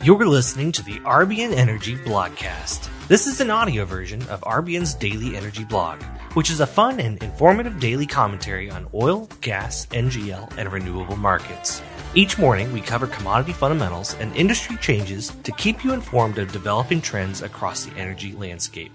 You're listening to the RBN Energy Blogcast. This is an audio version of RBN's daily energy blog, which is a fun and informative daily commentary on oil, gas, NGL, and renewable markets. Each morning, we cover commodity fundamentals and industry changes to keep you informed of developing trends across the energy landscape.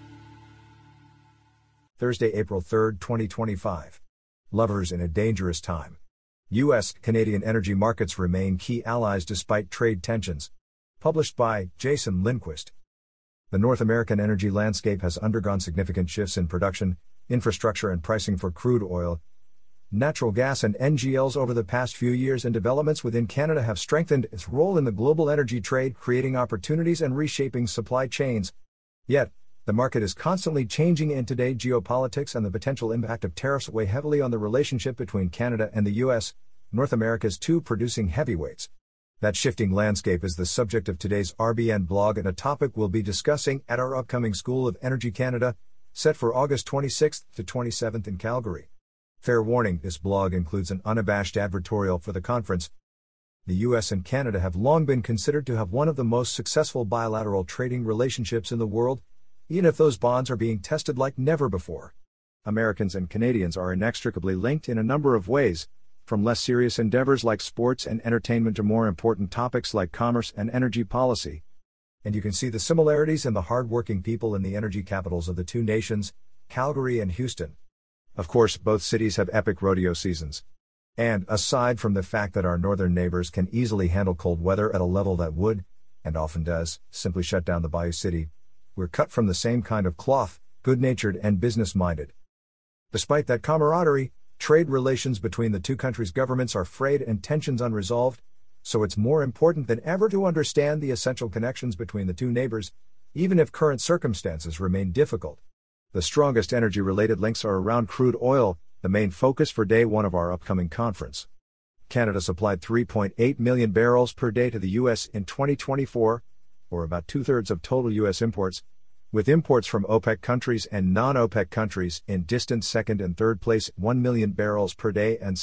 Thursday, April 3, 2025. Lovers in a dangerous time. U.S.-Canadian energy markets remain key allies despite trade tensions. Published by Jason Lindquist. The North American energy landscape has undergone significant shifts in production, infrastructure, and pricing for crude oil, natural gas, and NGLs over the past few years, and developments within Canada have strengthened its role in the global energy trade, creating opportunities and reshaping supply chains. Yet, the market is constantly changing, and today geopolitics and the potential impact of tariffs weigh heavily on the relationship between Canada and the U.S., North America's two producing heavyweights. That shifting landscape is the subject of today's RBN blog, and a topic we'll be discussing at our upcoming School of Energy Canada, set for August 26th to 27th in Calgary. Fair warning, this blog includes an unabashed advertorial for the conference. The U.S. and Canada have long been considered to have one of the most successful bilateral trading relationships in the world, even if those bonds are being tested like never before. Americans and Canadians are inextricably linked in a number of ways, from less serious endeavors like sports and entertainment to more important topics like commerce and energy policy. And you can see the similarities in the hard-working people in the energy capitals of the two nations, Calgary and Houston. Of course, both cities have epic rodeo seasons. And, aside from the fact that our northern neighbors can easily handle cold weather at a level that would, and often does, simply shut down the Bayou City, we're cut from the same kind of cloth, good-natured and business-minded. Despite that camaraderie, trade relations between the two countries' governments are frayed and tensions unresolved, so it's more important than ever to understand the essential connections between the two neighbors, even if current circumstances remain difficult. The strongest energy-related links are around crude oil, the main focus for day one of our upcoming conference. Canada supplied 3.8 million barrels per day to the U.S. in 2024, or about two-thirds of total U.S. imports, with imports from OPEC countries and non-OPEC countries in distant second and third place, 1 million barrels per day and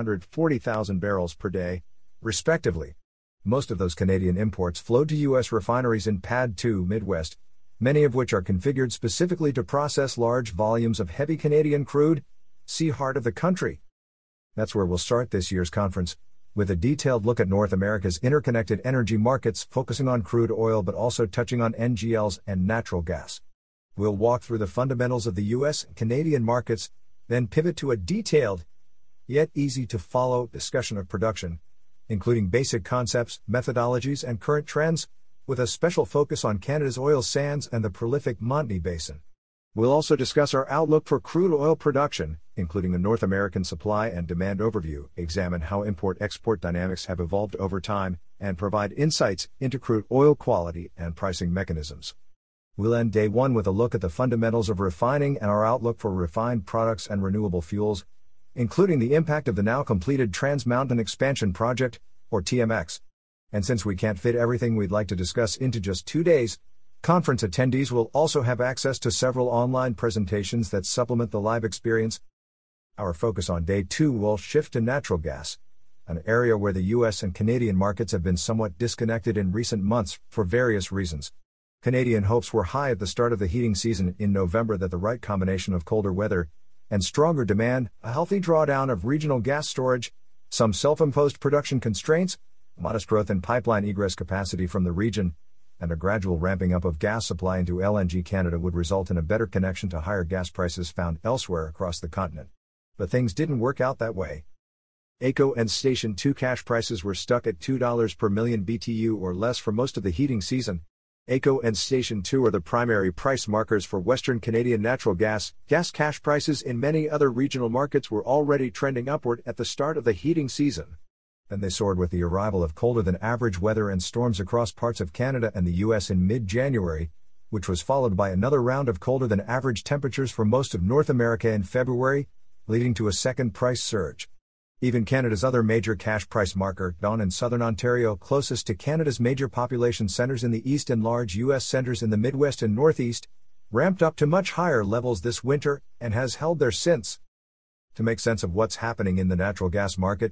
740,000 barrels per day, respectively. Most of those Canadian imports flowed to U.S. refineries in PADD 2 Midwest, many of which are configured specifically to process large volumes of heavy Canadian crude, see heart of the country. That's where we'll start this year's conference, with a detailed look at North America's interconnected energy markets, focusing on crude oil but also touching on NGLs and natural gas. We'll walk through the fundamentals of the U.S. and Canadian markets, then pivot to a detailed, yet easy-to-follow discussion of production, including basic concepts, methodologies, and current trends, with a special focus on Canada's oil sands and the prolific Montney Basin. We'll also discuss our outlook for crude oil production, including a North American supply and demand overview, examine how import-export dynamics have evolved over time, and provide insights into crude oil quality and pricing mechanisms. We'll end day one with a look at the fundamentals of refining and our outlook for refined products and renewable fuels, including the impact of the now completed Trans Mountain Expansion Project, or TMX. And since we can't fit everything we'd like to discuss into just 2 days, conference attendees will also have access to several online presentations that supplement the live experience. Our focus on day two will shift to natural gas, an area where the U.S. and Canadian markets have been somewhat disconnected in recent months for various reasons. Canadian hopes were high at the start of the heating season in November that the right combination of colder weather and stronger demand, a healthy drawdown of regional gas storage, some self-imposed production constraints, modest growth in pipeline egress capacity from the region, and a gradual ramping up of gas supply into LNG Canada would result in a better connection to higher gas prices found elsewhere across the continent. But things didn't work out that way. AECO and Station 2 cash prices were stuck at $2 per million BTU or less for most of the heating season. AECO and Station 2 are the primary price markers for Western Canadian natural gas. Gas cash prices in many other regional markets were already trending upward at the start of the heating season. Then they soared with the arrival of colder-than-average weather and storms across parts of Canada and the U.S. in mid-January, which was followed by another round of colder-than-average temperatures for most of North America in February, leading to a second price surge. Even Canada's other major cash price marker, Dawn in southern Ontario, closest to Canada's major population centers in the east and large U.S. centers in the Midwest and Northeast, ramped up to much higher levels this winter and has held there since. To make sense of what's happening in the natural gas market,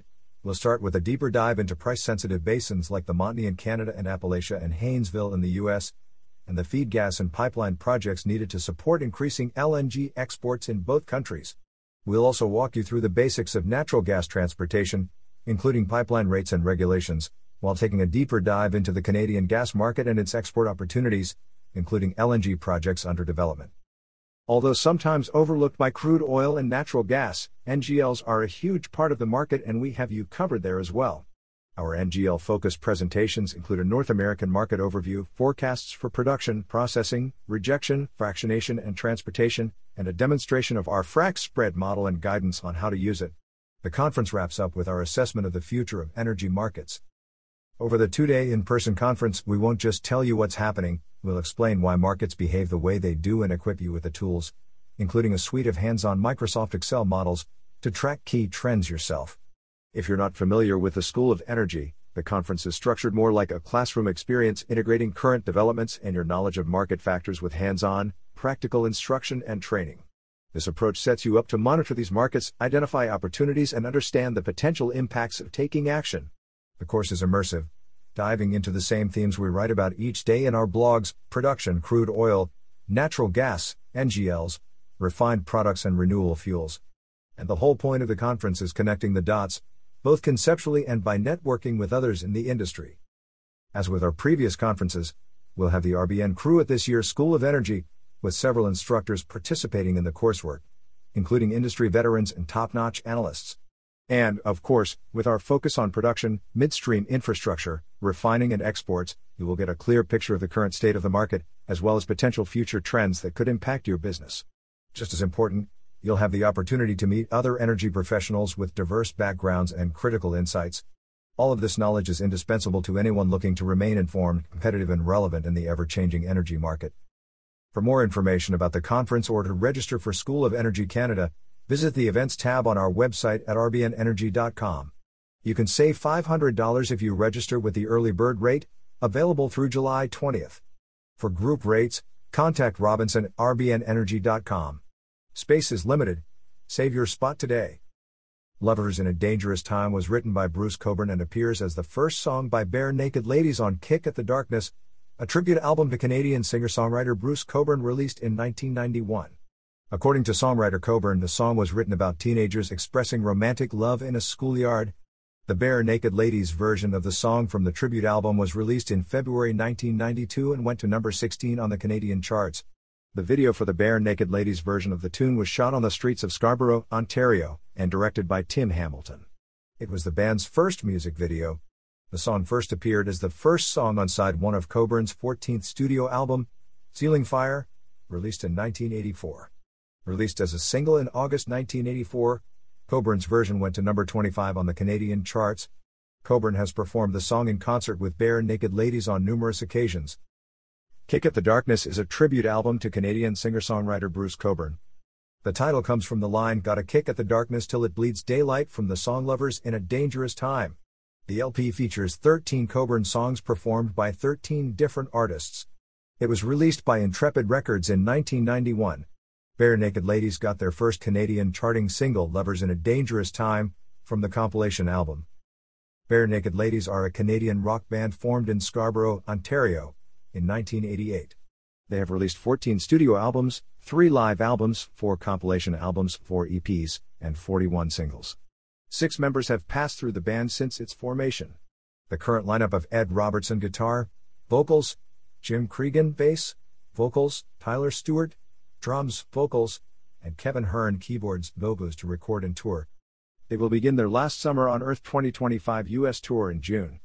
We'll start with a deeper dive into price-sensitive basins like the Montney in Canada and Appalachia and Haynesville in the U.S., and the feed gas and pipeline projects needed to support increasing LNG exports in both countries. We'll also walk you through the basics of natural gas transportation, including pipeline rates and regulations, while taking a deeper dive into the Canadian gas market and its export opportunities, including LNG projects under development. Although sometimes overlooked by crude oil and natural gas, NGLs are a huge part of the market and we have you covered there as well. Our NGL-focused presentations include a North American market overview, forecasts for production, processing, rejection, fractionation and transportation, and a demonstration of our frac spread model and guidance on how to use it. The conference wraps up with our assessment of the future of energy markets. Over the 2-day in-person conference, we won't just tell you what's happening, we'll explain why markets behave the way they do and equip you with the tools, including a suite of hands-on Microsoft Excel models, to track key trends yourself. If you're not familiar with the School of Energy, the conference is structured more like a classroom experience integrating current developments and your knowledge of market factors with hands-on, practical instruction and training. This approach sets you up to monitor these markets, identify opportunities, and understand the potential impacts of taking action. The course is immersive, diving into the same themes we write about each day in our blogs: production, crude oil, natural gas, NGLs, refined products and renewable fuels. And the whole point of the conference is connecting the dots, both conceptually and by networking with others in the industry. As with our previous conferences, we'll have the RBN crew at this year's School of Energy, with several instructors participating in the coursework, including industry veterans and top-notch analysts. And, of course, with our focus on production, midstream infrastructure, refining and exports, you will get a clear picture of the current state of the market, as well as potential future trends that could impact your business. Just as important, you'll have the opportunity to meet other energy professionals with diverse backgrounds and critical insights. All of this knowledge is indispensable to anyone looking to remain informed, competitive, and relevant in the ever-changing energy market. For more information about the conference or to register for School of Energy Canada, visit the Events tab on our website at rbnenergy.com. You can save $500 if you register with the early bird rate, available through July 20th. For group rates, contact Robinson at rbnenergy.com. Space is limited. Save your spot today. Lovers in a Dangerous Time was written by Bruce Cockburn and appears as the first song by Bare Naked Ladies on Kick at the Darkness, a tribute album to Canadian singer-songwriter Bruce Cockburn released in 1991. According to songwriter Cockburn, the song was written about teenagers expressing romantic love in a schoolyard. The Bare Naked Ladies version of the song from the tribute album was released in February 1992 and went to number 16 on the Canadian charts. The video for the Bare Naked Ladies version of the tune was shot on the streets of Scarborough, Ontario, and directed by Tim Hamilton. It was the band's first music video. The song first appeared as the first song on side 1 of Cockburn's 14th studio album, Ceiling Fire, released in 1984. Released as a single in August 1984, Cockburn's version went to number 25 on the Canadian charts. Cockburn has performed the song in concert with Bare Naked Ladies on numerous occasions. Kick at the Darkness is a tribute album to Canadian singer-songwriter Bruce Cockburn. The title comes from the line "Got a kick at the darkness till it bleeds daylight" from the song Lovers in a Dangerous Time. The LP features 13 Cockburn songs performed by 13 different artists. It was released by Intrepid Records in 1991. Bare Naked Ladies got their first Canadian charting single, Lovers in a Dangerous Time, from the compilation album. Bare Naked Ladies are a Canadian rock band formed in Scarborough, Ontario, in 1988. They have released 14 studio albums, 3 live albums, 4 compilation albums, 4 EPs, and 41 singles. 6 members have passed through the band since its formation. The current lineup of Ed Robertson guitar, vocals, Jim Cregan bass, vocals, Tyler Stewart, drums, vocals, and Kevin Hearn keyboards, vocals to record and tour. They will begin their Last Summer on Earth 2025 US tour in June.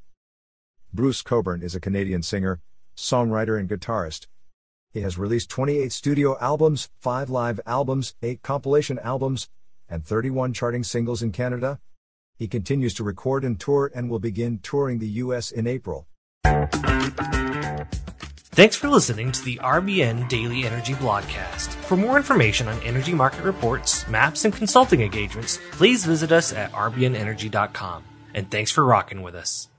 Bruce Cockburn is a Canadian singer, songwriter and guitarist. He has released 28 studio albums, 5 live albums, 8 compilation albums, and 31 charting singles in Canada. He continues to record and tour and will begin touring the US in April. Thanks for listening to the RBN Daily Energy Blogcast. For more information on energy market reports, maps, and consulting engagements, please visit us at rbnenergy.com. And thanks for rocking with us.